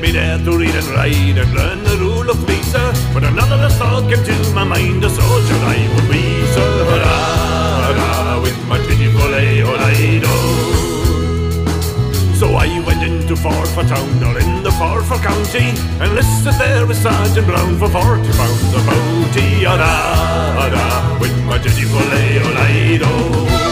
me there to read and write and learn the rule of three, sir. But another thought came to my mind, a soldier I would be, sir. Hurrah, hurrah, with my pitiful ayo-lido. So I went into Forfar town, or in the Forfar county, and listed there with Sergeant Brown for 40 pounds of bounty. Hurrah, hurrah, with my pitiful ayo-lido.